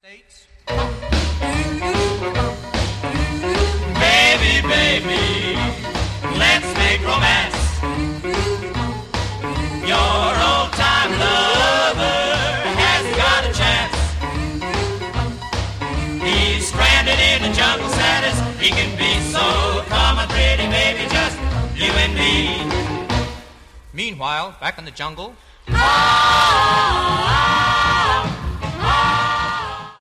Baby, baby, let's make romance. Your old-time lover hasn't got a chance. He's stranded in the jungle, sad as he can be. So come on, pretty baby, just you and me. Meanwhile, back in the jungle. Ah,